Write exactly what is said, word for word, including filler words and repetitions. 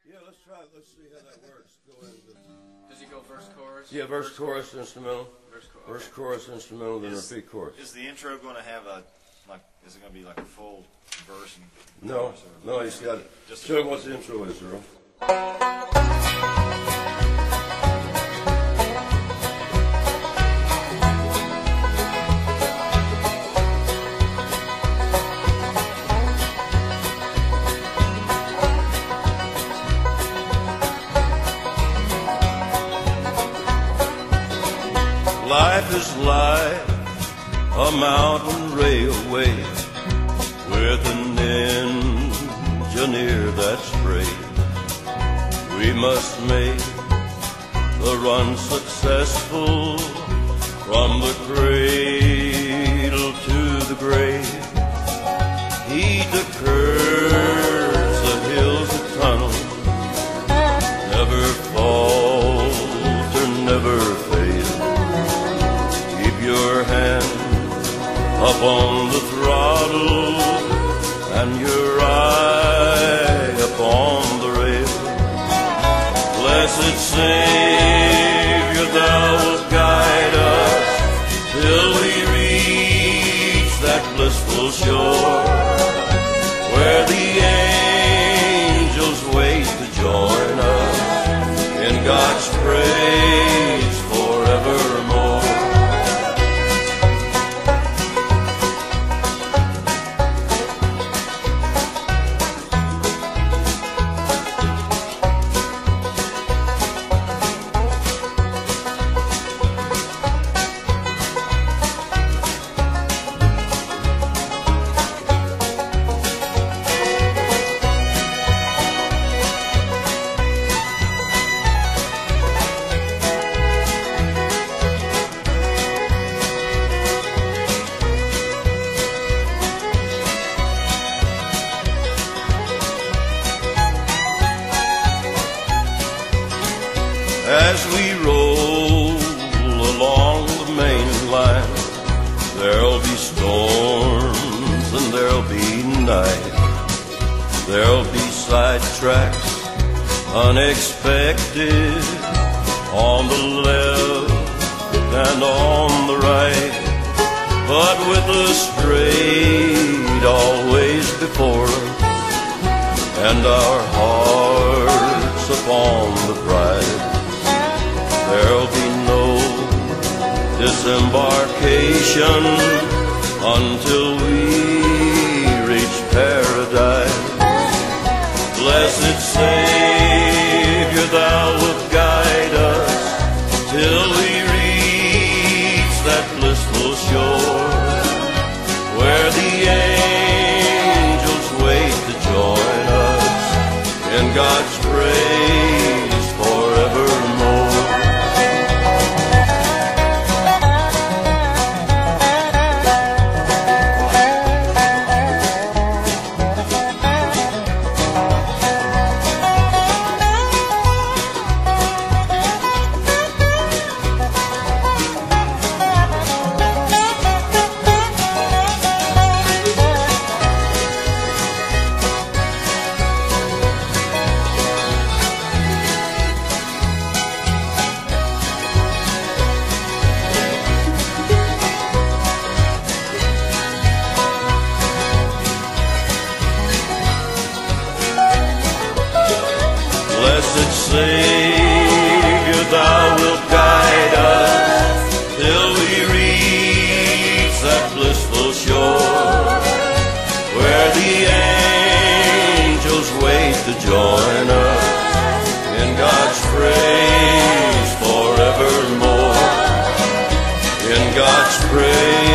Yeah, let's try it. Let's see how that works. Go ahead. Does he go verse, chorus? Yeah, verse, chorus, instrumental. Verse, chorus. Verse, chorus, instrumental, then Is- repeat chorus. Is the intro going to have a, like, is it going to be like a full verse and No, chorus, or- no, he's got it. Just- Show him what the intro is, Earl. Life is like a mountain railway with an engineer that's brave. We must make the run successful from the cradle to the grave. Heed the curves, the hills, the tunnels, never falter, never fail. Keep your hand up on the throttle and your eye upon the rail. Blessed Savior, thou wilt guide us till we reach that blissful shore where the angels wait to join us in God's praise forevermore. As we roll along the main line, there'll be storms and there'll be night. There'll be sidetracks unexpected on the left and on the right. But with the straight always before us and our hearts upon the prize, there'll be no disembarkation until we reach paradise. Blessed Savior, thou wilt guide us till we reach that blissful shore where the angels wait to join us in God's praise forevermore. Blessed Savior, thou wilt guide us till we reach that blissful shore where the angels wait to join us in God's praise forevermore. In God's praise